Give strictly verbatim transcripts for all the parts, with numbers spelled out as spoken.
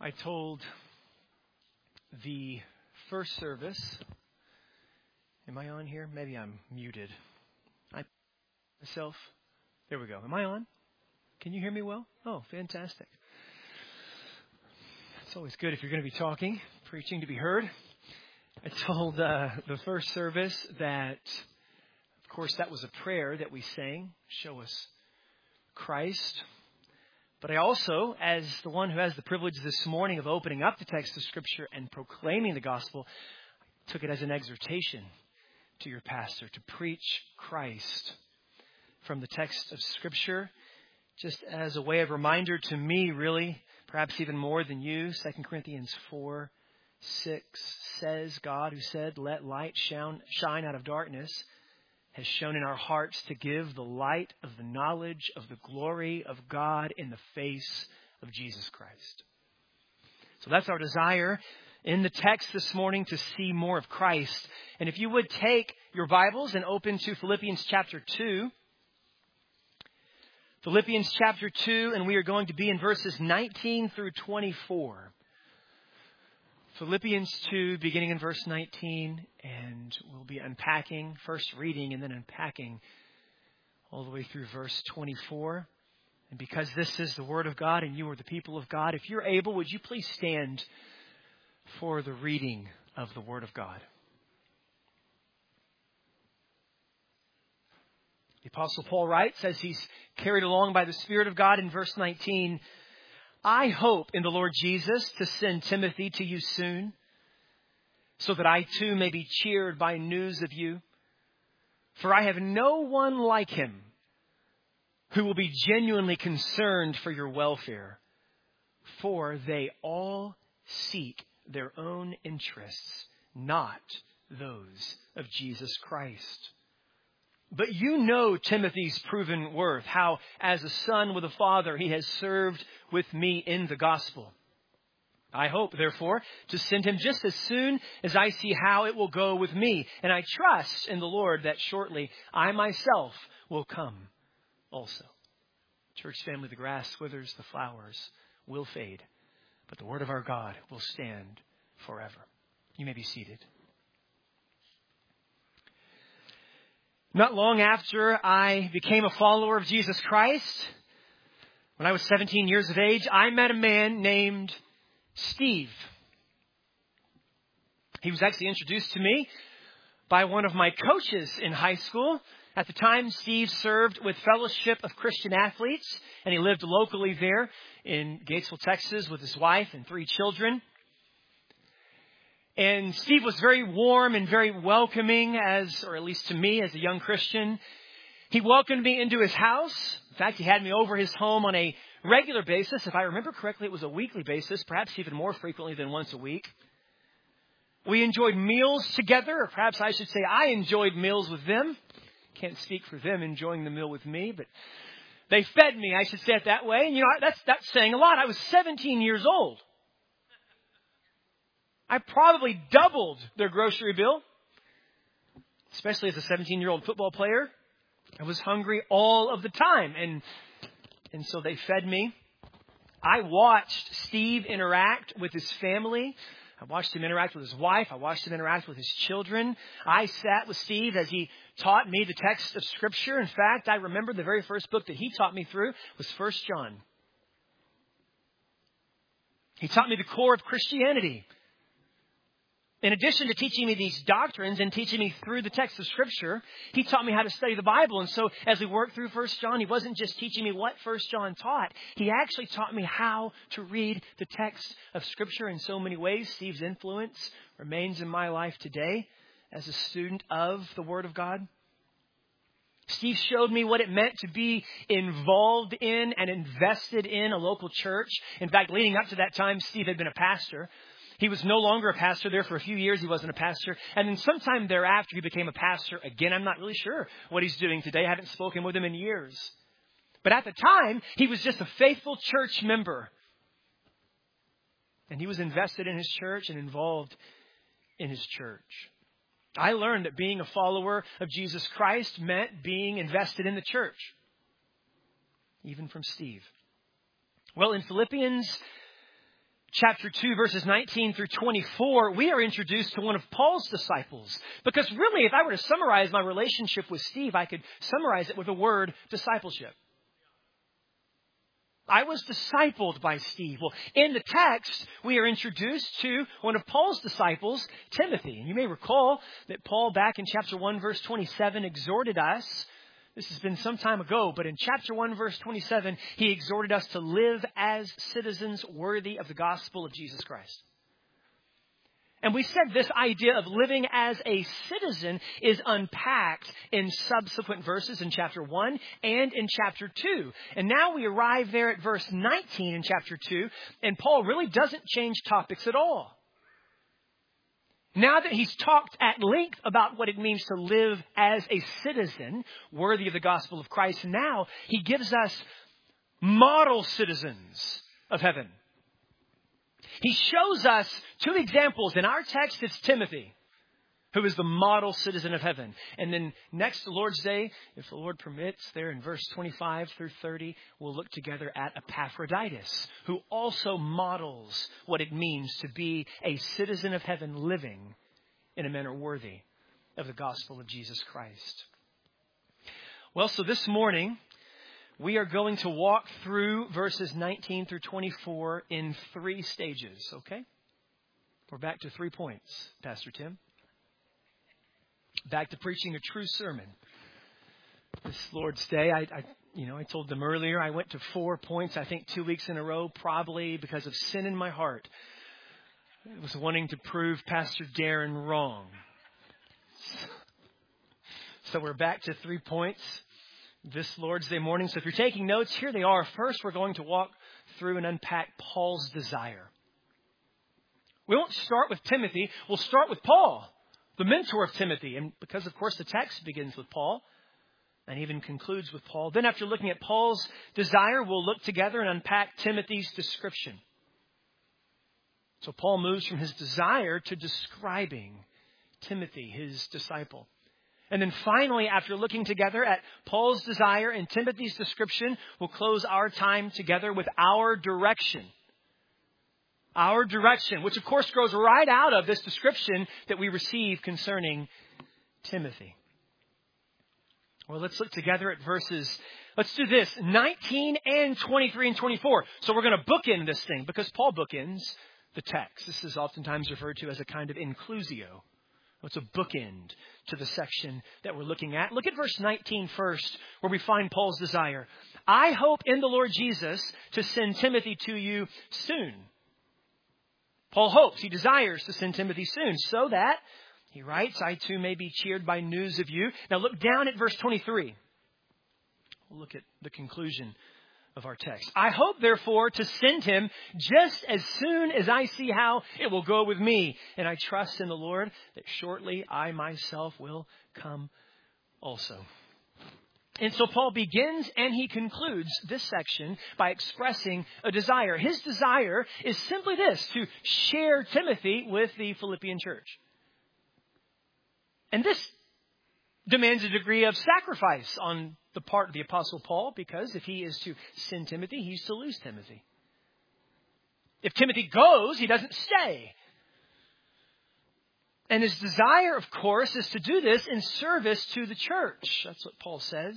I told the first service, am I on here? Maybe I'm muted. I myself. There we go. Am I on? Can you hear me well? Oh, fantastic. It's always good if you're going to be talking, preaching to be heard. I told uh, the first service that, of course, that was a prayer that we sang, show us Christ. But I also, as the one who has the privilege this morning of opening up the text of Scripture and proclaiming the gospel, took it as an exhortation to your pastor to preach Christ from the text of Scripture, just as a way of reminder to me, really, perhaps even more than you. Second Corinthians four, six says, God who said, let light shine, shine out of darkness, has shown in our hearts to give the light of the knowledge of the glory of God in the face of Jesus Christ. So that's our desire in the text this morning, to see more of Christ. And if you would take your Bibles and open to Philippians chapter two. Philippians chapter two, and we are going to be in verses nineteen through twenty-four. Philippians two, beginning in verse nineteen, and we'll be unpacking, first reading and then unpacking all the way through verse twenty-four. And because this is the Word of God and you are the people of God, if you're able, would you please stand for the reading of the Word of God? The Apostle Paul writes, as he's carried along by the Spirit of God in verse nineteen, I hope in the Lord Jesus to send Timothy to you soon, so that I too may be cheered by news of you. For I have no one like him who will be genuinely concerned for your welfare, for they all seek their own interests, not those of Jesus Christ. But you know Timothy's proven worth, how as a son with a father he has served with me in the gospel. I hope, therefore, to send him just as soon as I see how it will go with me. And I trust in the Lord that shortly I myself will come also. Church family, the grass withers, the flowers will fade, but the word of our God will stand forever. You may be seated. Not long after I became a follower of Jesus Christ, when I was seventeen years of age, I met a man named Steve. He was actually introduced to me by one of my coaches in high school. At the time, Steve served with Fellowship of Christian Athletes, and he lived locally there in Gatesville, Texas, with his wife and three children. And Steve was very warm and very welcoming, as, or at least to me, as a young Christian. He welcomed me into his house. In fact, he had me over his home on a regular basis. If I remember correctly, it was a weekly basis, perhaps even more frequently than once a week. We enjoyed meals together, or perhaps I should say I enjoyed meals with them. Can't speak for them enjoying the meal with me, but they fed me, I should say it that way. And you know, that's, that's saying a lot. I was seventeen years old. I probably doubled their grocery bill, especially as a seventeen-year-old football player. I was hungry all of the time, and and so they fed me. I watched Steve interact with his family. I watched him interact with his wife. I watched him interact with his children. I sat with Steve as he taught me the text of Scripture. In fact, I remember the very first book that he taught me through was First John. He taught me the core of Christianity. In addition to teaching me these doctrines and teaching me through the text of Scripture, he taught me how to study the Bible. And so as we worked through First John, he wasn't just teaching me what First John taught. He actually taught me how to read the text of Scripture in so many ways. Steve's influence remains in my life today as a student of the Word of God. Steve showed me what it meant to be involved in and invested in a local church. In fact, leading up to that time, Steve had been a pastor. He was no longer a pastor there for a few years. He wasn't a pastor. And then sometime thereafter, he became a pastor again. I'm not really sure what he's doing today. I haven't spoken with him in years. But at the time, he was just a faithful church member. And he was invested in his church and involved in his church. I learned that being a follower of Jesus Christ meant being invested in the church. Even from Steve. Well, in Philippians chapter two, verses nineteen through twenty-four, we are introduced to one of Paul's disciples. Because really, if I were to summarize my relationship with Steve, I could summarize it with the word discipleship. I was discipled by Steve. Well, in the text, we are introduced to one of Paul's disciples, Timothy. And you may recall that Paul, back in chapter one, verse twenty-seven, exhorted us. This has been some time ago, but in chapter one, verse twenty-seven, he exhorted us to live as citizens worthy of the gospel of Jesus Christ. And we said this idea of living as a citizen is unpacked in subsequent verses in chapter one and in chapter two. And now we arrive there at verse nineteen in chapter two, and Paul really doesn't change topics at all. Now that he's talked at length about what it means to live as a citizen worthy of the gospel of Christ, now he gives us model citizens of heaven. He shows us two examples. In our text, it's Timothy, who is the model citizen of heaven. And then next, the Lord's Day, if the Lord permits, there in verse twenty-five through thirty, we'll look together at Epaphroditus, who also models what it means to be a citizen of heaven living in a manner worthy of the gospel of Jesus Christ. Well, so this morning, we are going to walk through verses nineteen through twenty-four in three stages, okay? We're back to three points, Pastor Tim. Back to preaching a true sermon. This Lord's Day, I, I, you know, I told them earlier, I went to four points, I think two weeks in a row, probably because of sin in my heart. I was wanting to prove Pastor Darren wrong. So we're back to three points this Lord's Day morning. So if you're taking notes, here they are. First, we're going to walk through and unpack Paul's desire. We won't start with Timothy. We'll start with Paul, the mentor of Timothy. And because, of course, the text begins with Paul and even concludes with Paul. Then after looking at Paul's desire, we'll look together and unpack Timothy's description. So Paul moves from his desire to describing Timothy, his disciple. And then finally, after looking together at Paul's desire and Timothy's description, we'll close our time together with our direction. Our direction, which of course grows right out of this description that we receive concerning Timothy. Well, let's look together at verses, let's do this, nineteen and twenty-three and twenty-four. So we're going to bookend this thing because Paul bookends the text. This is oftentimes referred to as a kind of inclusio. It's a bookend to the section that we're looking at. Look at verse nineteen first, where we find Paul's desire. I hope in the Lord Jesus to send Timothy to you soon. Paul hopes, he desires to send Timothy soon, so that, he writes, I too may be cheered by news of you. Now look down at verse twenty-three. We'll look at the conclusion of our text. I hope, therefore, to send him just as soon as I see how it will go with me. And I trust in the Lord that shortly I myself will come also. And so Paul begins and he concludes this section by expressing a desire. His desire is simply this, to share Timothy with the Philippian church. And this demands a degree of sacrifice on the part of the Apostle Paul, because if he is to send Timothy, he's to lose Timothy. If Timothy goes, he doesn't stay. And his desire, of course, is to do this in service to the church. That's what Paul says.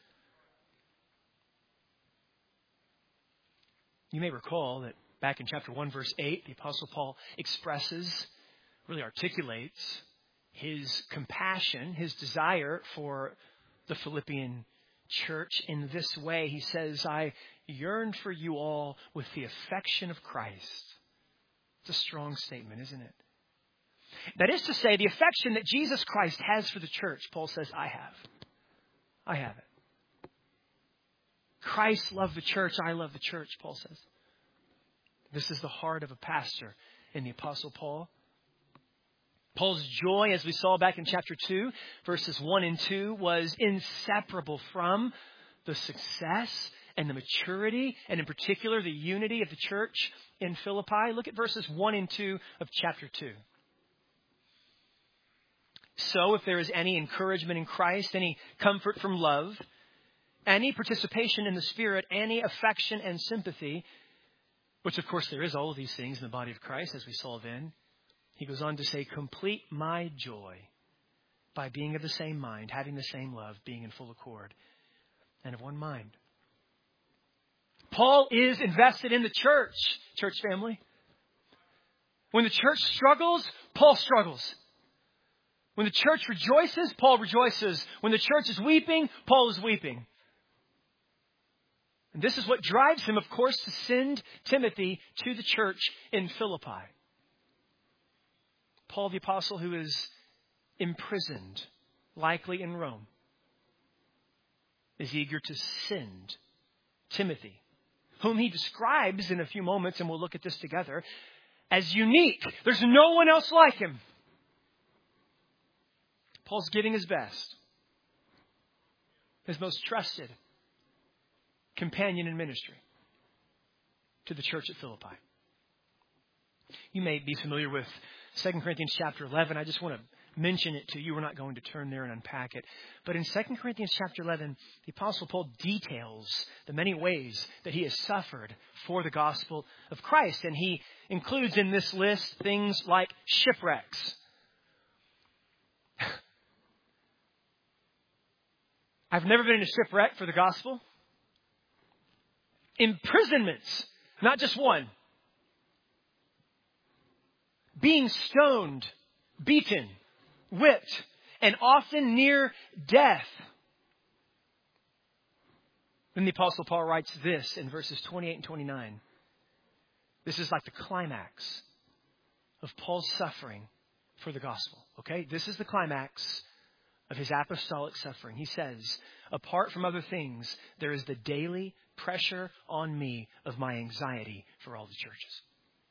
You may recall that back in chapter one, verse eight, the Apostle Paul expresses, really articulates his compassion, his desire for the Philippian church in this way. He says, I yearn for you all with the affection of Christ. It's a strong statement, isn't it? That is to say, the affection that Jesus Christ has for the church, Paul says, I have. I have it. Christ loved the church. I love the church, Paul says. This is the heart of a pastor in the Apostle Paul. Paul's joy, as we saw back in chapter two, verses one and two, was inseparable from the success and the maturity, and in particular, the unity of the church in Philippi. Look at verses one and two of chapter two. So if there is any encouragement in Christ, any comfort from love, any participation in the Spirit, any affection and sympathy, which of course there is all of these things in the body of Christ, as we saw then. He goes on to say, complete my joy by being of the same mind, having the same love, being in full accord, and of one mind. Paul is invested in the church, church family. When the church struggles, Paul struggles. When the church rejoices, Paul rejoices. When the church is weeping, Paul is weeping. And this is what drives him, of course, to send Timothy to the church in Philippi. Paul the apostle, who is imprisoned, likely in Rome, is eager to send Timothy, whom he describes in a few moments, and we'll look at this together, as unique. There's no one else like him. Paul's giving his best, his most trusted companion in ministry to the church at Philippi. You may be familiar with Second Corinthians chapter eleven. I just want to mention it to you. We're not going to turn there and unpack it. But in Second Corinthians chapter eleven, the Apostle Paul details the many ways that he has suffered for the gospel of Christ. And he includes in this list things like shipwrecks. I've never been in a shipwreck for the gospel. Imprisonments, not just one. Being stoned, beaten, whipped, and often near death. Then the Apostle Paul writes this in verses twenty-eight and twenty-nine. This is like the climax of Paul's suffering for the gospel. Okay? This is the climax of his apostolic suffering. He says, apart from other things, there is the daily pressure on me of my anxiety for all the churches.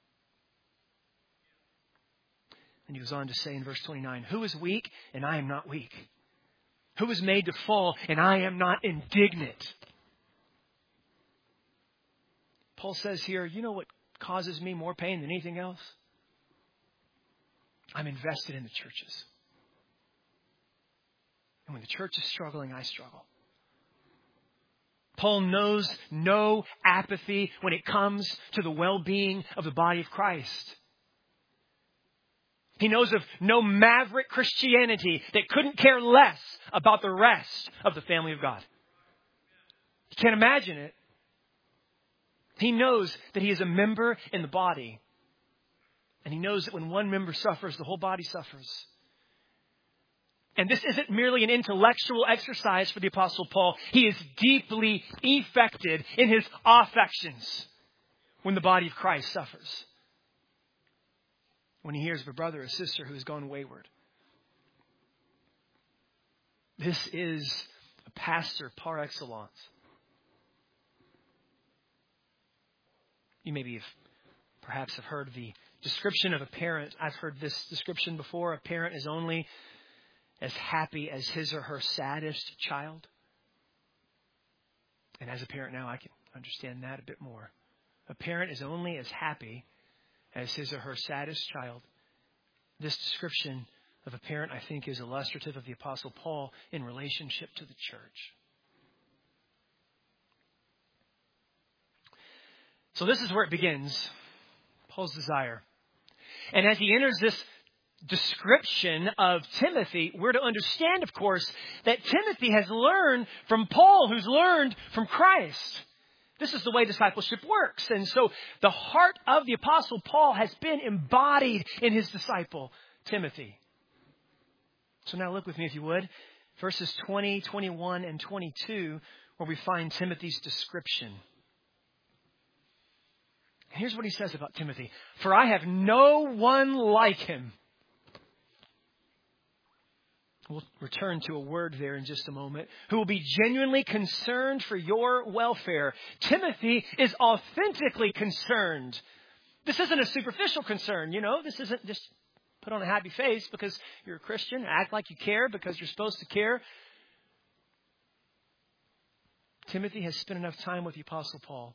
And he goes on to say in verse twenty-nine, who is weak and I am not weak? Who is made to fall and I am not indignant? Paul says here, you know what causes me more pain than anything else? I'm invested in the churches. And when the church is struggling, I struggle. Paul knows no apathy when it comes to the well-being of the body of Christ. He knows of no maverick Christianity that couldn't care less about the rest of the family of God. You can't imagine it. He knows that he is a member in the body. And he knows that when one member suffers, the whole body suffers. And this isn't merely an intellectual exercise for the Apostle Paul. He is deeply affected in his affections when the body of Christ suffers. When he hears of a brother or sister who has gone wayward. This is a pastor par excellence. You maybe have, perhaps have heard the description of a parent. I've heard this description before. A parent is only as happy as his or her saddest child. And as a parent now, I can understand that a bit more. A parent is only as happy as his or her saddest child. This description of a parent, I think, is illustrative of the Apostle Paul in relationship to the church. So this is where it begins, Paul's desire. And as he enters this description of Timothy, we're to understand, of course, that Timothy has learned from Paul, who's learned from Christ. This is the way discipleship works. And so the heart of the Apostle Paul has been embodied in his disciple, Timothy. So now look with me, if you would, verses twenty, twenty-one, and twenty-two, where we find Timothy's description. Here's what he says about Timothy. For I have no one like him. We'll return to a word there in just a moment. Who will be genuinely concerned for your welfare. Timothy is authentically concerned. This isn't a superficial concern, you know. This isn't just put on a happy face because you're a Christian. Act like you care because you're supposed to care. Timothy has spent enough time with the Apostle Paul.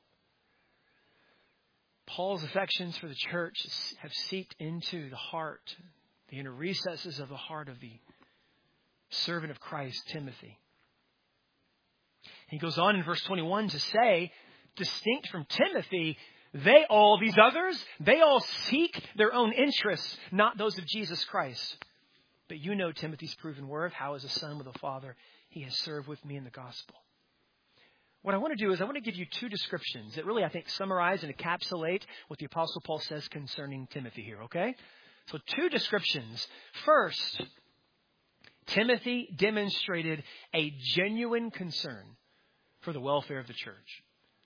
Paul's affections for the church have seeped into the heart, the inner recesses of the heart of the servant of Christ, Timothy. He goes on in verse twenty-one to say, distinct from Timothy, They all, these others, they all seek their own interests, not those of Jesus Christ. But you know Timothy's proven worth, how as a son with a father, he has served with me in the gospel. What I want to do is I want to give you two descriptions that really, I think, summarize and encapsulate what the Apostle Paul says concerning Timothy here, okay? So two descriptions. First, Timothy demonstrated a genuine concern for the welfare of the church.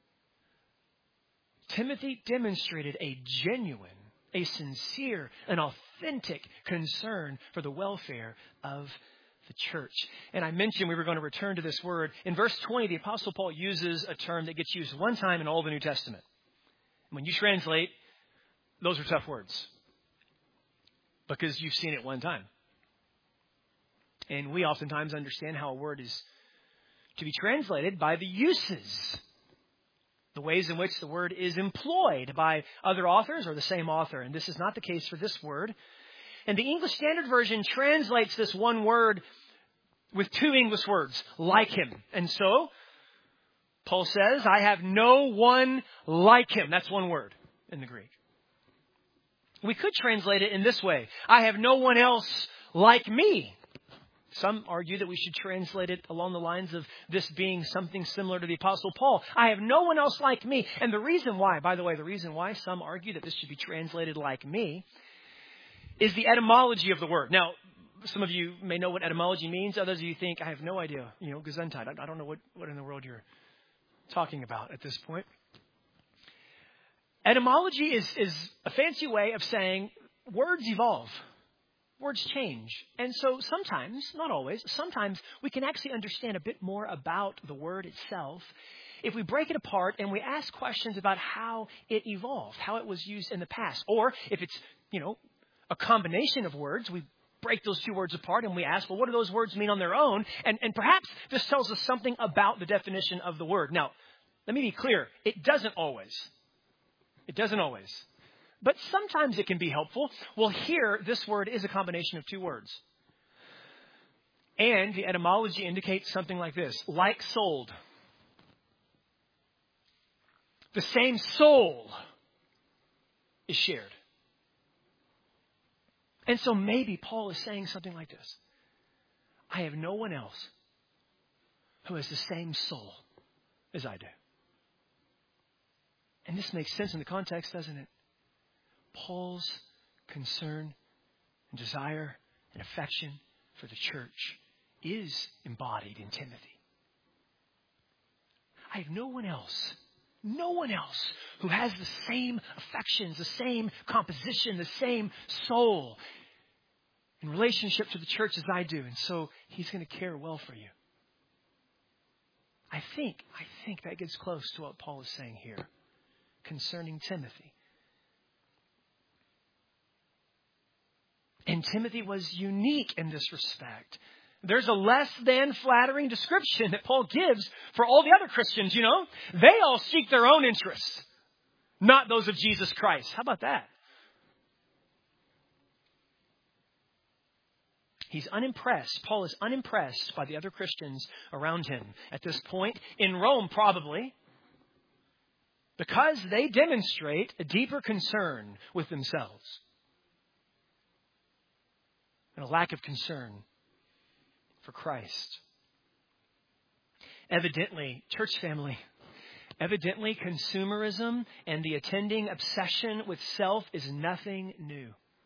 Timothy demonstrated a genuine, a sincere, an authentic concern for the welfare of the church. And I mentioned we were going to return to this word. In verse twenty, the Apostle Paul uses a term that gets used one time in all the New Testament. When you translate, those are tough words because you've seen it one time. And we oftentimes understand how a word is to be translated by the uses, the ways in which the word is employed by other authors or the same author. And this is not the case for this word. And the English Standard Version translates this one word with two English words, like him. And so, Paul says, I have no one like him. That's one word in the Greek. We could translate it in this way. I have no one else like me. Some argue that we should translate it along the lines of this being something similar to the Apostle Paul. I have no one else like me. And the reason why, by the way, the reason why some argue that this should be translated like me is the etymology of the word. Now, some of you may know what etymology means. Others of you think, I have no idea. You know, Gesundheit. I don't know what, what in the world you're talking about at this point. Etymology is, is a fancy way of saying words evolve. Words change. And so sometimes, not always, sometimes we can actually understand a bit more about the word itself if we break it apart and we ask questions about how it evolved, how it was used in the past. Or if it's, you know, a combination of words, we break those two words apart and we ask, well, what do those words mean on their own? And, and perhaps this tells us something about the definition of the word. Now, let me be clear. It doesn't always. It doesn't always. But sometimes it can be helpful. Well, here, this word is a combination of two words. And the etymology indicates something like this. Like souled. The same soul is shared. And so maybe Paul is saying something like this. I have no one else who has the same soul as I do. And this makes sense in the context, doesn't it? Paul's concern and desire and affection for the church is embodied in Timothy. I have no one else, no one else who has the same affections, the same composition, the same soul in relationship to the church as I do. And so he's going to care well for you. I think, I think that gets close to what Paul is saying here concerning Timothy. And Timothy was unique in this respect. There's a less than flattering description that Paul gives for all the other Christians, you know. They all seek their own interests, not those of Jesus Christ. How about that? He's unimpressed. Paul is unimpressed by the other Christians around him at this point. In Rome, probably, because they demonstrate a deeper concern with themselves and a lack of concern for Christ. Evidently, church family, evidently consumerism and the attending obsession with self is nothing new.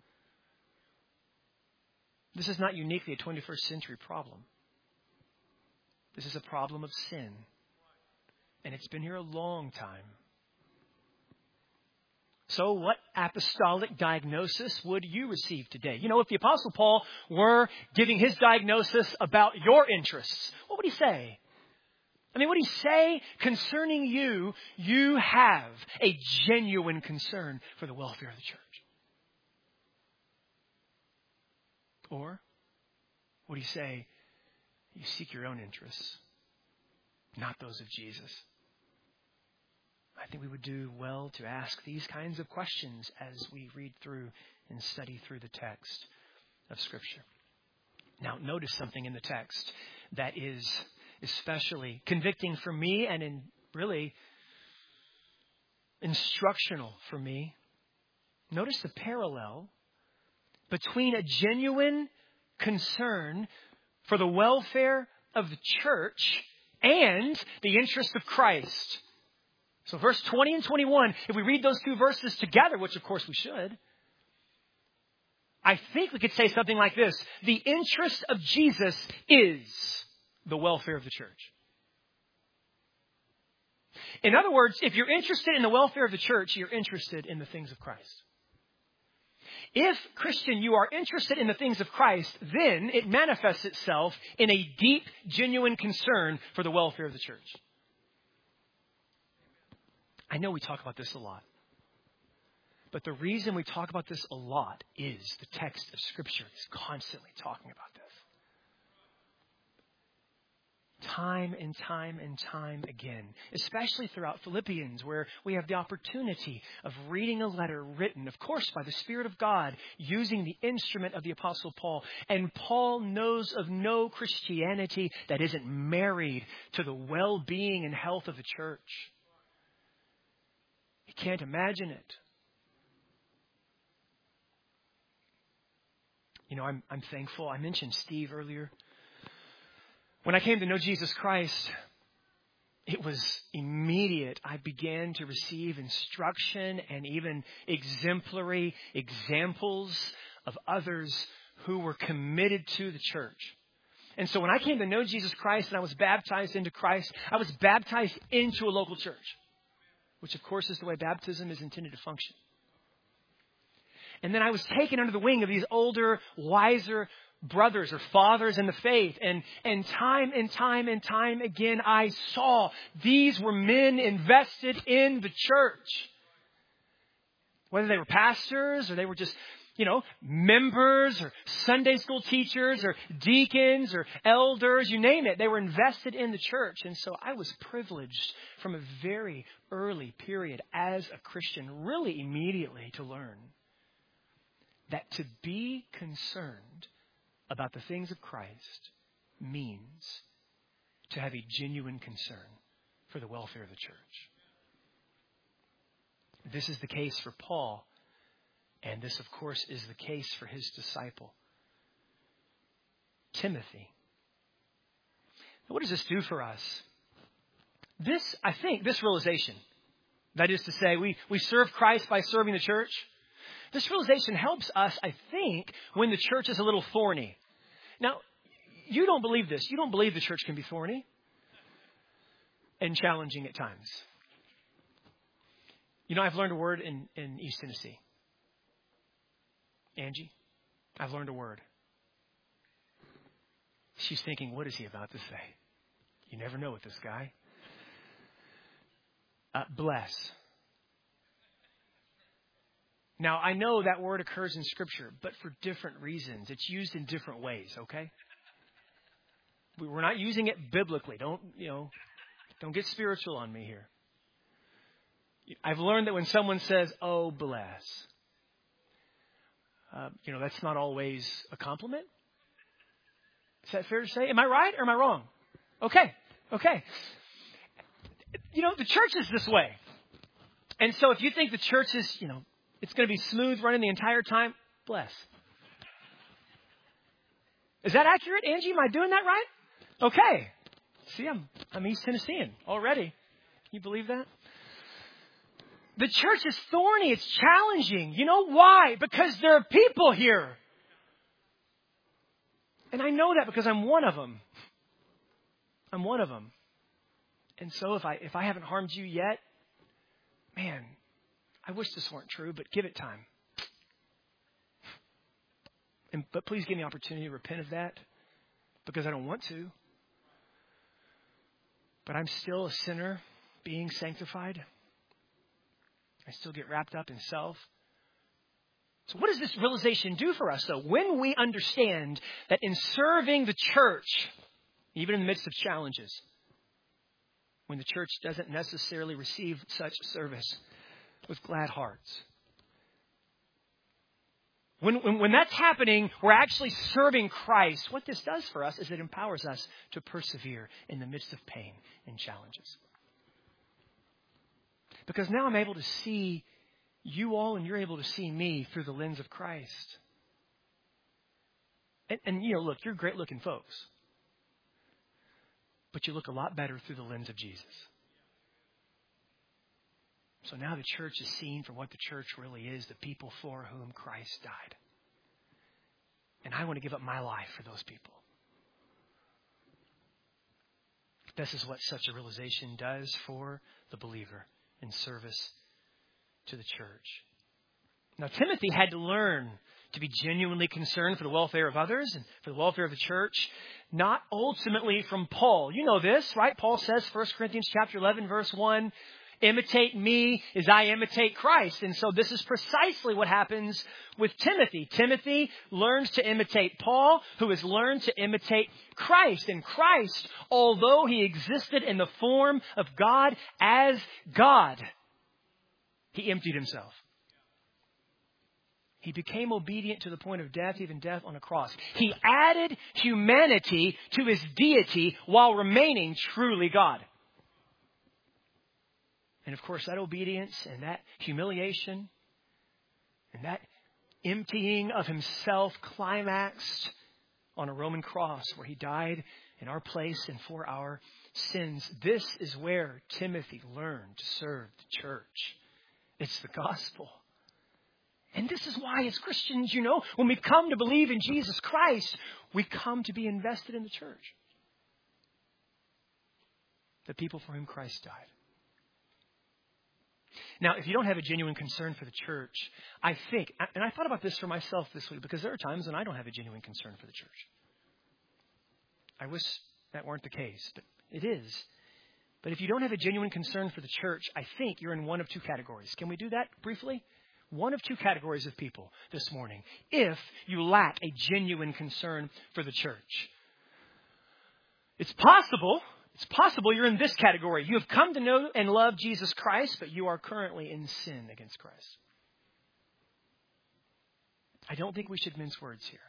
This is not uniquely a twenty-first century problem. This is a problem of sin. And it's been here a long time. So what apostolic diagnosis would you receive today? You know, if the Apostle Paul were giving his diagnosis about your interests, what would he say? I mean, what would he say concerning you? You have a genuine concern for the welfare of the church. Or would he say, you seek your own interests, not those of Jesus? I think we would do well to ask these kinds of questions as we read through and study through the text of Scripture. Now, notice something in the text that is especially convicting for me and in really instructional for me. Notice the parallel between a genuine concern for the welfare of the church and the interest of Christ. So verse twenty and twenty-one, if we read those two verses together, which of course we should, I think we could say something like this. The interest of Jesus is the welfare of the church. In other words, if you're interested in the welfare of the church, you're interested in the things of Christ. If, Christian, you are interested in the things of Christ, then it manifests itself in a deep, genuine concern for the welfare of the church. I know we talk about this a lot. But the reason we talk about this a lot is the text of Scripture is constantly talking about this. Time and time and time again, especially throughout Philippians, where we have the opportunity of reading a letter written, of course, by the Spirit of God, using the instrument of the Apostle Paul. And Paul knows of no Christianity that isn't married to the well-being and health of the church. He can't imagine it. You know, I'm, I'm thankful. I mentioned Steve earlier. When I came to know Jesus Christ, it was immediate. I began to receive instruction and even exemplary examples of others who were committed to the church. And so when I came to know Jesus Christ and I was baptized into Christ, I was baptized into a local church, which of course is the way baptism is intended to function. And then I was taken under the wing of these older, wiser brothers or fathers in the faith. And, and time and time and time again, I saw these were men invested in the church. Whether they were pastors or they were just, you know, members or Sunday school teachers or deacons or elders, you name it. They were invested in the church. And so I was privileged from a very early period as a Christian, really immediately, to learn that to be concerned about the things of Christ means to have a genuine concern for the welfare of the church. This is the case for Paul, and this, of course, is the case for his disciple, Timothy. Now, what does this do for us? This, I think, this realization, that is to say, we, we serve Christ by serving the church. This realization helps us, I think, when the church is a little thorny. Now, you don't believe this. You don't believe the church can be thorny and challenging at times. You know, I've learned a word in, in East Tennessee. Angie, I've learned a word. She's thinking, what is he about to say? You never know with this guy. Uh, bless. Now, I know that word occurs in Scripture, but for different reasons. It's used in different ways, okay? We're not using it biblically. Don't, you know, don't get spiritual on me here. I've learned that when someone says, oh, bless, uh, you know, that's not always a compliment. Is that fair to say? Am I right or am I wrong? Okay, okay. You know, the church is this way. And so if you think the church is, you know, it's going to be smooth running the entire time, bless. Is that accurate, Angie? Am I doing that right? Okay. See, I'm, I'm East Tennessean already. Can you believe that? The church is thorny. It's challenging. You know why? Because there are people here. And I know that because I'm one of them. I'm one of them. And so if I if I haven't harmed you yet, man, I wish this weren't true, but give it time. And, but please give me the opportunity to repent of that, because I don't want to. But I'm still a sinner being sanctified. I still get wrapped up in self. So what does this realization do for us, though? When we understand that in serving the church, even in the midst of challenges, when the church doesn't necessarily receive such service with glad hearts. When, when, when that's happening, we're actually serving Christ. What this does for us is it empowers us to persevere in the midst of pain and challenges. Because now I'm able to see you all and you're able to see me through the lens of Christ. And, and you know, look, you're great looking folks. But you look a lot better through the lens of Jesus. So now the church is seen for what the church really is, the people for whom Christ died. And I want to give up my life for those people. This is what such a realization does for the believer in service to the church. Now, Timothy had to learn to be genuinely concerned for the welfare of others and for the welfare of the church, not ultimately from Paul. You know this, right? Paul says, First Corinthians chapter eleven, verse one, imitate me as I imitate Christ. And so this is precisely what happens with Timothy. Timothy learns to imitate Paul, who has learned to imitate Christ. And Christ, although he existed in the form of God as God, he emptied himself. He became obedient to the point of death, even death on a cross. He added humanity to his deity while remaining truly God. And of course, that obedience and that humiliation and that emptying of himself climaxed on a Roman cross where he died in our place and for our sins. This is where Timothy learned to serve the church. It's the gospel. And this is why as Christians, you know, when we come to believe in Jesus Christ, we come to be invested in the church. The people for whom Christ died. Now, if you don't have a genuine concern for the church, I think, and I thought about this for myself this week, because there are times when I don't have a genuine concern for the church. I wish that weren't the case, but it is. But if you don't have a genuine concern for the church, I think you're in one of two categories. Can we do that briefly? One of two categories of people this morning, if you lack a genuine concern for the church. It's possible, it's possible you're in this category. You have come to know and love Jesus Christ, but you are currently in sin against Christ. I don't think we should mince words here.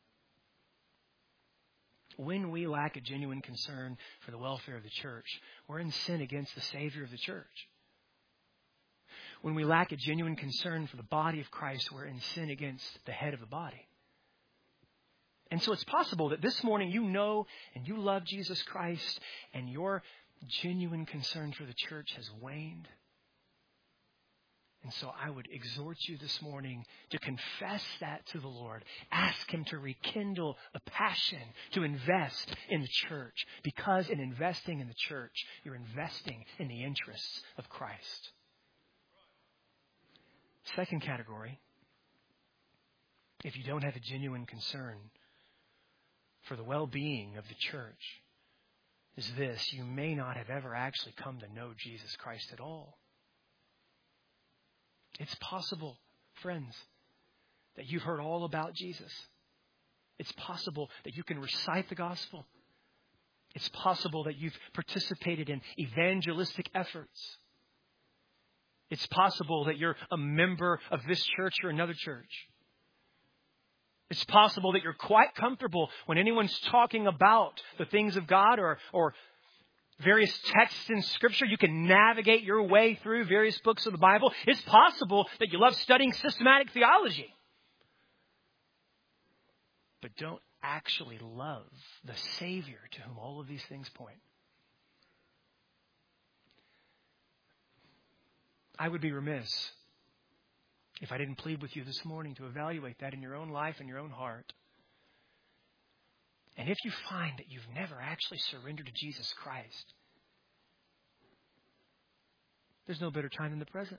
When we lack a genuine concern for the welfare of the church, we're in sin against the Savior of the church. When we lack a genuine concern for the body of Christ, we're in sin against the head of the body. And so it's possible that this morning you know and you love Jesus Christ and your genuine concern for the church has waned. And so I would exhort you this morning to confess that to the Lord. Ask Him to rekindle a passion to invest in the church. Because in investing in the church, you're investing in the interests of Christ. Second category, if you don't have a genuine concern for the well-being of the church, is this: you may not have ever actually come to know Jesus Christ at all. It's possible, friends, that you've heard all about Jesus. It's possible that you can recite the gospel. It's possible that you've participated in evangelistic efforts. It's possible that you're a member of this church or another church. It's possible that you're quite comfortable when anyone's talking about the things of God or, or various texts in Scripture. You can navigate your way through various books of the Bible. It's possible that you love studying systematic theology, but don't actually love the Savior to whom all of these things point. I would be remiss if I didn't plead with you this morning to evaluate that in your own life and your own heart. And if you find that you've never actually surrendered to Jesus Christ, there's no better time than the present.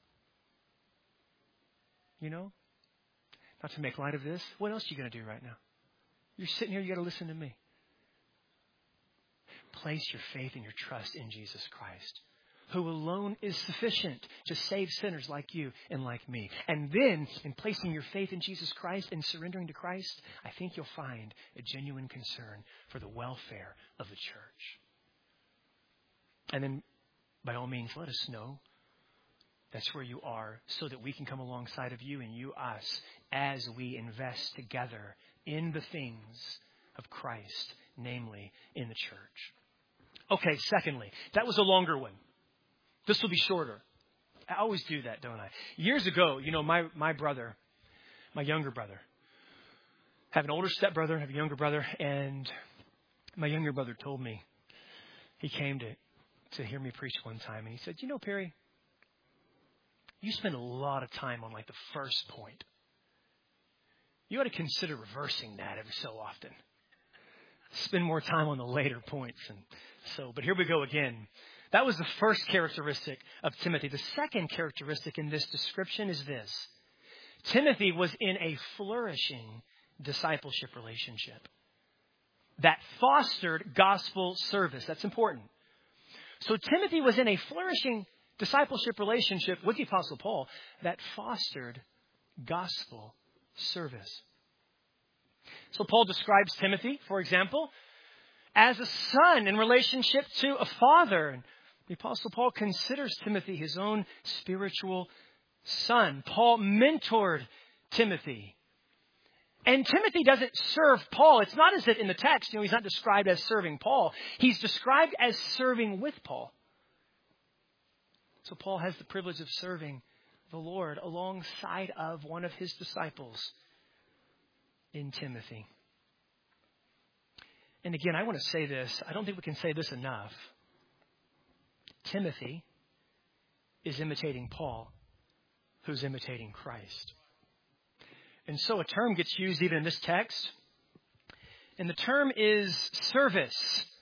You know? Not to make light of this, what else are you going to do right now? You're sitting here, you got to listen to me. Place your faith and your trust in Jesus Christ, who alone is sufficient to save sinners like you and like me. And then, in placing your faith in Jesus Christ and surrendering to Christ, I think you'll find a genuine concern for the welfare of the church. And then, by all means, let us know that's where you are so that we can come alongside of you and you us as we invest together in the things of Christ, namely in the church. Okay, secondly, that was a longer one. This will be shorter. I always do that, don't I? Years ago, you know, my, my brother, my younger brother, I have an older stepbrother, I have a younger brother, and my younger brother told me, he came to, to hear me preach one time, and he said, you know, Perry, you spend a lot of time on like the first point. You ought to consider reversing that every so often. Spend more time on the later points. And so, but here we go again. That was the first characteristic of Timothy. The second characteristic in this description is this. Timothy was in a flourishing discipleship relationship that fostered gospel service. That's important. So Timothy was in a flourishing discipleship relationship with the Apostle Paul that fostered gospel service. So Paul describes Timothy, for example, as a son in relationship to a father. And the Apostle Paul considers Timothy his own spiritual son. Paul mentored Timothy. And Timothy doesn't serve Paul. It's not as if in the text, you know, he's not described as serving Paul. He's described as serving with Paul. So Paul has the privilege of serving the Lord alongside of one of his disciples in Timothy. And again, I want to say this. I don't think we can say this enough. Timothy is imitating Paul, who's imitating Christ. And so a term gets used even in this text. And the term is service.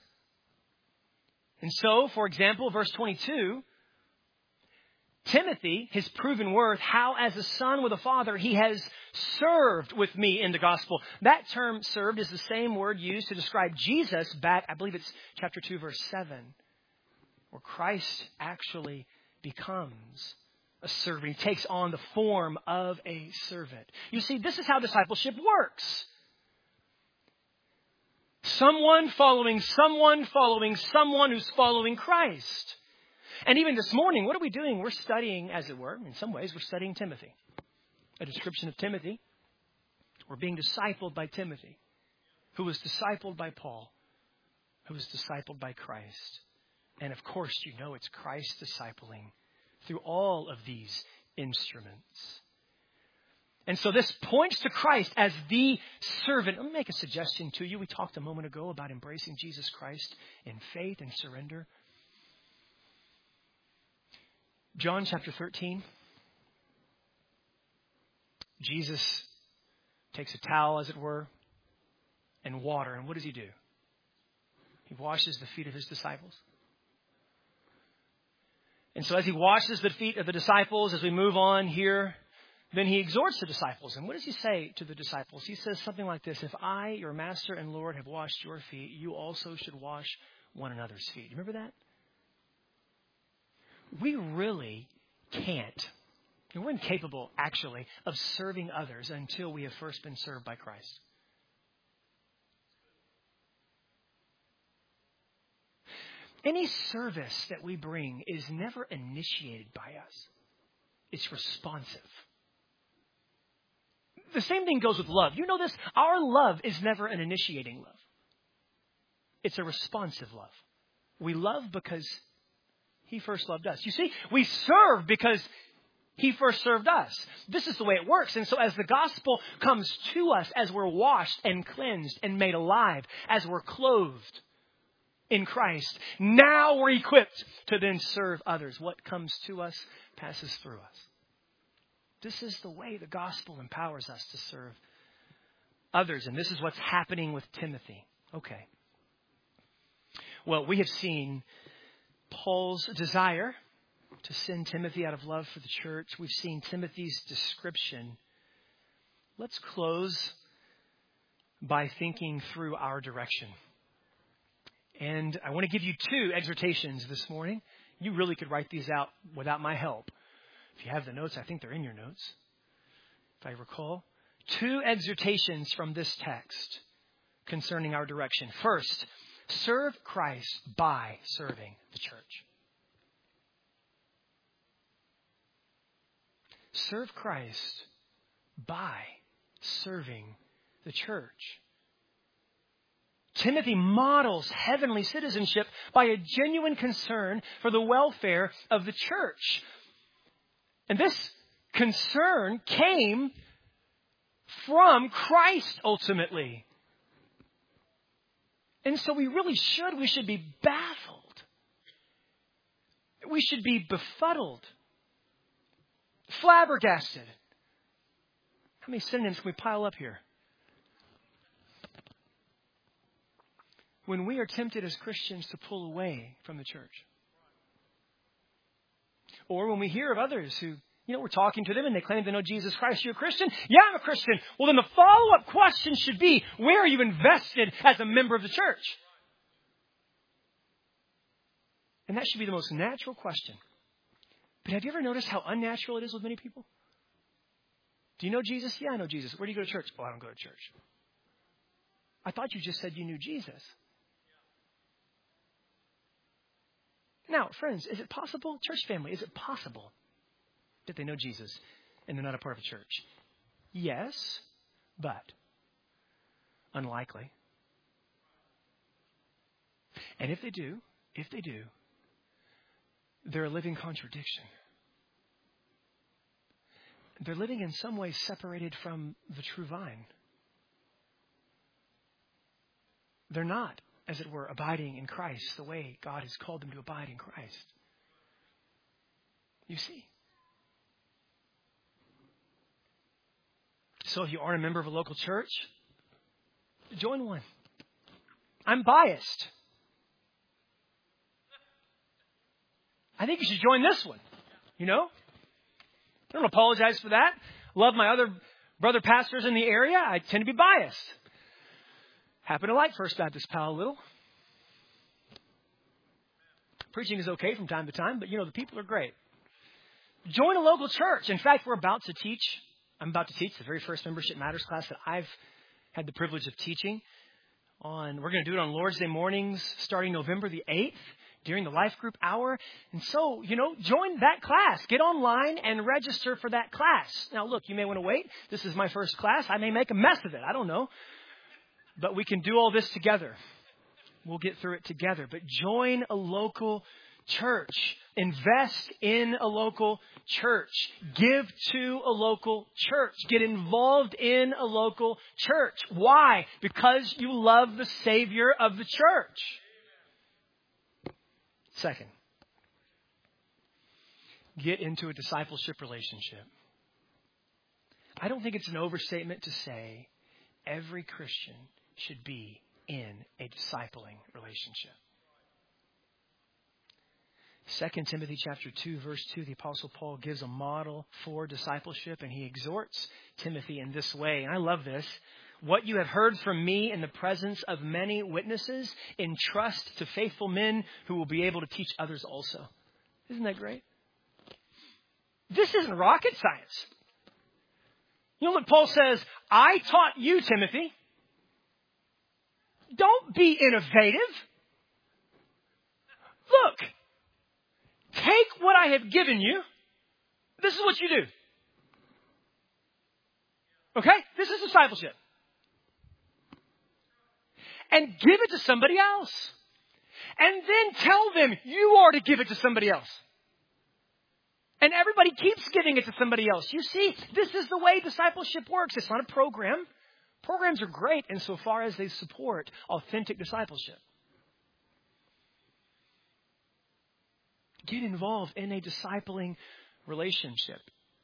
And so, for example, verse twenty-two, Timothy has proven worth how as a son with a father, he has served with me in the gospel. That term served is the same word used to describe Jesus back, I believe it's chapter two, verse seven, where Christ actually becomes a servant. He takes on the form of a servant. You see, this is how discipleship works. Someone following someone following someone who's following Christ. And even this morning, what are we doing? We're studying, as it were, in some ways, we're studying Timothy. A description of Timothy. We're being discipled by Timothy, who was discipled by Paul, who was discipled by Christ. And of course, you know it's Christ discipling through all of these instruments. And so this points to Christ as the servant. Let me make a suggestion to you. We talked a moment ago about embracing Jesus Christ in faith and surrender. John chapter thirteen. Jesus takes a towel, as it were, and water. And what does he do? He washes the feet of his disciples. And so as he washes the feet of the disciples, as we move on here, then he exhorts the disciples. And what does he say to the disciples? He says something like this: if I, your master and Lord, have washed your feet, you also should wash one another's feet. You remember that? We really can't, and we're incapable, actually, of serving others until we have first been served by Christ. Any service that we bring is never initiated by us. It's responsive. The same thing goes with love. You know this? Our love is never an initiating love. It's a responsive love. We love because He first loved us. You see, we serve because He first served us. This is the way it works. And so as the gospel comes to us, as we're washed and cleansed and made alive, as we're clothed in Christ, now we're equipped to then serve others. What comes to us passes through us. This is the way the gospel empowers us to serve others. And this is what's happening with Timothy. Okay. Well, we have seen Paul's desire to send Timothy out of love for the church. We've seen Timothy's description. Let's close by thinking through our direction. And I want to give you two exhortations this morning. You really could write these out without my help. If you have the notes, I think they're in your notes, if I recall. Two exhortations from this text concerning our direction. First, serve Christ by serving the church. Serve Christ by serving the church. Timothy models heavenly citizenship by a genuine concern for the welfare of the church. And this concern came from Christ ultimately. And so we really should, we should be baffled. We should be befuddled, flabbergasted. How many synonyms can we pile up here? When we are tempted as Christians to pull away from the church. Or when we hear of others who, you know, we're talking to them and they claim to know Jesus Christ. You're a Christian? Yeah, I'm a Christian. Well, then the follow-up question should be, where are you invested as a member of the church? And that should be the most natural question. But have you ever noticed how unnatural it is with many people? Do you know Jesus? Yeah, I know Jesus. Where do you go to church? Oh, I don't go to church. I thought you just said you knew Jesus. Now, friends, is it possible, church family, is it possible that they know Jesus and they're not a part of a church? Yes, but unlikely. And if they do, if they do, they're a living contradiction. They're living in some way separated from the true vine. They're not, as it were, abiding in Christ the way God has called them to abide in Christ. You see. So if you aren't a member of a local church, join one. I'm biased. I think you should join this one. You know? I don't apologize for that. Love my other brother pastors in the area. I tend to be biased. Happen to like First Baptist Powell a little. Preaching is okay from time to time, but you know, the people are great. Join a local church. In fact, we're about to teach. I'm about to teach the very first Membership Matters class that I've had the privilege of teaching on. We're going to do it on Lord's Day mornings starting November the eighth during the life group hour. And so, you know, join that class. Get online and register for that class. Now, look, you may want to wait. This is my first class. I may make a mess of it. I don't know. But we can do all this together. We'll get through it together. But join a local church. Invest in a local church. Give to a local church. Get involved in a local church. Why? Because you love the Savior of the church. Second, get into a discipleship relationship. I don't think it's an overstatement to say every Christian should be in a discipling relationship. Second Timothy chapter two, verse two, the Apostle Paul gives a model for discipleship, and he exhorts Timothy in this way. And I love this. What you have heard from me in the presence of many witnesses, entrust to faithful men who will be able to teach others also. Isn't that great? This isn't rocket science. You know what Paul says? I taught you, Timothy. Don't be innovative. Look, take what I have given you. This is what you do. Okay? This is discipleship. And give it to somebody else. And then tell them you are to give it to somebody else. And everybody keeps giving it to somebody else. You see, this is the way discipleship works. It's not a program. Programs are great insofar as they support authentic discipleship. Get involved in a discipling relationship.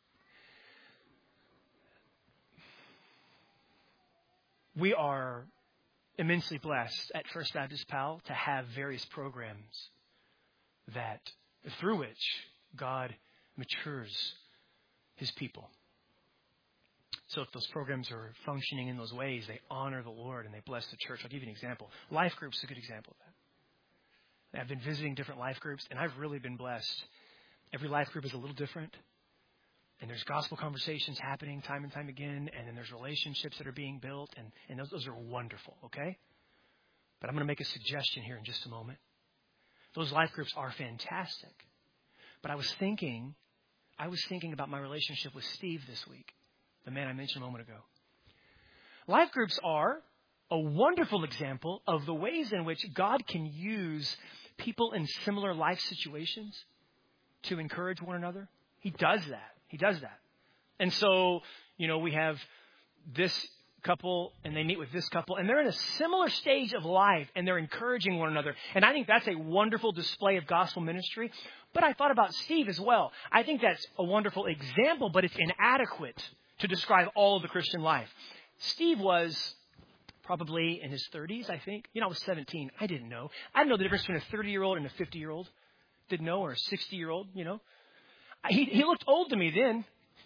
We are immensely blessed at First Baptist Powell to have various programs that, through which God matures His people. So if those programs are functioning in those ways, they honor the Lord and they bless the church. I'll give you an example. Life groups is a good example of that. I've been visiting different life groups, and I've really been blessed. Every life group is a little different. And there's gospel conversations happening time and time again. And then there's relationships that are being built. And, and those, those are wonderful, okay? But I'm going to make a suggestion here in just a moment. Those life groups are fantastic. But I was thinking, I was thinking about my relationship with Steve this week, the man I mentioned a moment ago. Life groups are a wonderful example of the ways in which God can use people in similar life situations to encourage one another. He does that. He does that. And so, you know, we have this couple and they meet with this couple and they're in a similar stage of life and they're encouraging one another. And I think that's a wonderful display of gospel ministry. But I thought about Steve as well. I think that's a wonderful example, but it's inadequate to describe all of the Christian life. Steve was probably in his thirties, I think. You know, I was seventeen. I didn't know. I didn't know the difference between a thirty-year-old and a fifty-year-old. Didn't know, or a sixty-year-old, you know. He, he looked old to me then.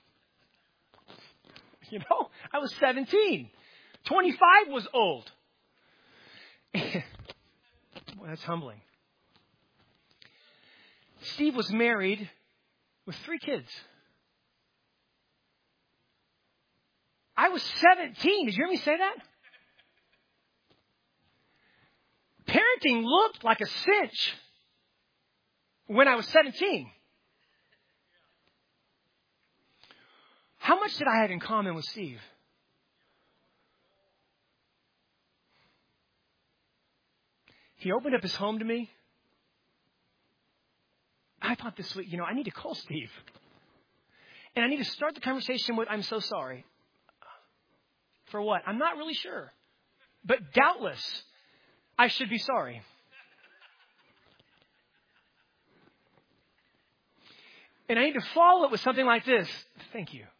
You know, I was seventeen. twenty-five was old. Well, that's humbling. Steve was married with three kids. I was seventeen. Did you hear me say that? Parenting looked like a cinch when I was seventeen. How much did I have in common with Steve? He opened up his home to me. I thought this week, you know, I need to call Steve. And I need to start the conversation with, I'm so sorry. For what? I'm not really sure. But doubtless, I should be sorry. And I need to follow it with something like this. Thank you.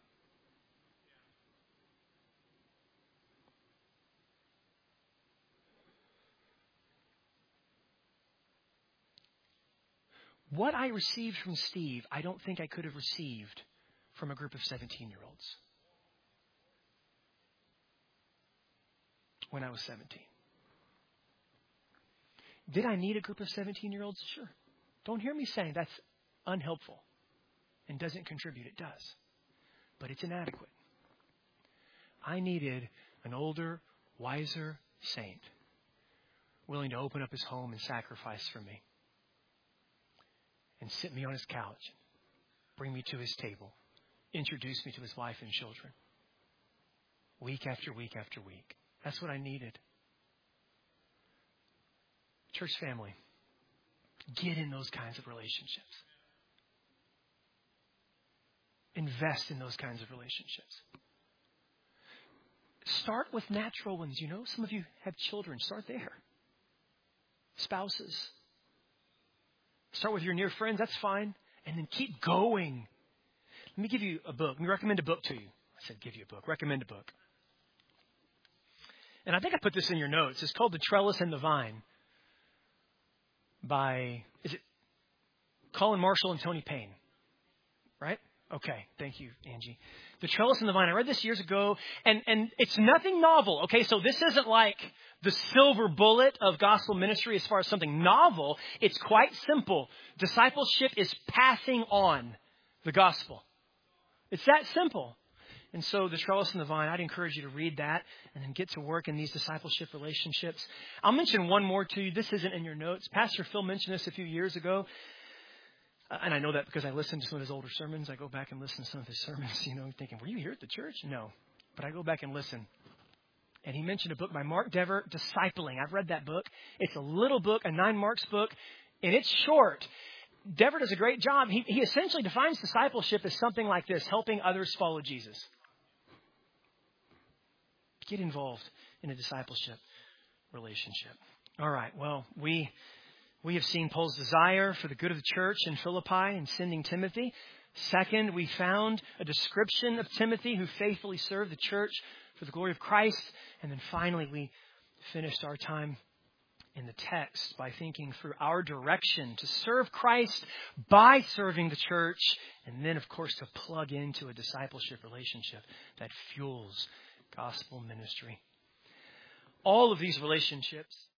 What I received from Steve, I don't think I could have received from a group of seventeen-year-olds when I was seventeen. Did I need a group of seventeen-year-olds? Sure. Don't hear me saying that's unhelpful and doesn't contribute. It does. But it's inadequate. I needed an older, wiser saint willing to open up his home and sacrifice for me. And sit me on his couch, bring me to his table, introduce me to his wife and children. Week after week after week. That's what I needed. Church family, get in those kinds of relationships. Invest in those kinds of relationships. Start with natural ones. You know, some of you have children. Start there. Spouses. Start with your near friends. That's fine. And then keep going. Let me give you a book. Let me recommend a book to you. I said give you a book. Recommend a book. And I think I put this in your notes. It's called The Trellis and the Vine by, is it Colin Marshall and Tony Payne? Right? Okay. Thank you, Angie. The Trellis and the Vine. I read this years ago, and, and it's nothing novel. Okay, so this isn't like the silver bullet of gospel ministry as far as something novel. It's quite simple. Discipleship is passing on the gospel. It's that simple. And so The Trellis and the Vine, I'd encourage you to read that and then get to work in these discipleship relationships. I'll mention one more to you. This isn't in your notes. Pastor Phil mentioned this a few years ago. And I know that because I listened to some of his older sermons. I go back and listen to some of his sermons, you know, thinking, were you here at the church? No. But I go back and listen. And he mentioned a book by Mark Dever, Discipling. I've read that book. It's a little book, a nine marks book, and it's short. Dever does a great job. He, he essentially defines discipleship as something like this, helping others follow Jesus. Get involved in a discipleship relationship. All right, well, we... We have seen Paul's desire for the good of the church in Philippi in sending Timothy. Second, we found a description of Timothy who faithfully served the church for the glory of Christ. And then finally, we finished our time in the text by thinking through our direction to serve Christ by serving the church. And then, of course, to plug into a discipleship relationship that fuels gospel ministry. All of these relationships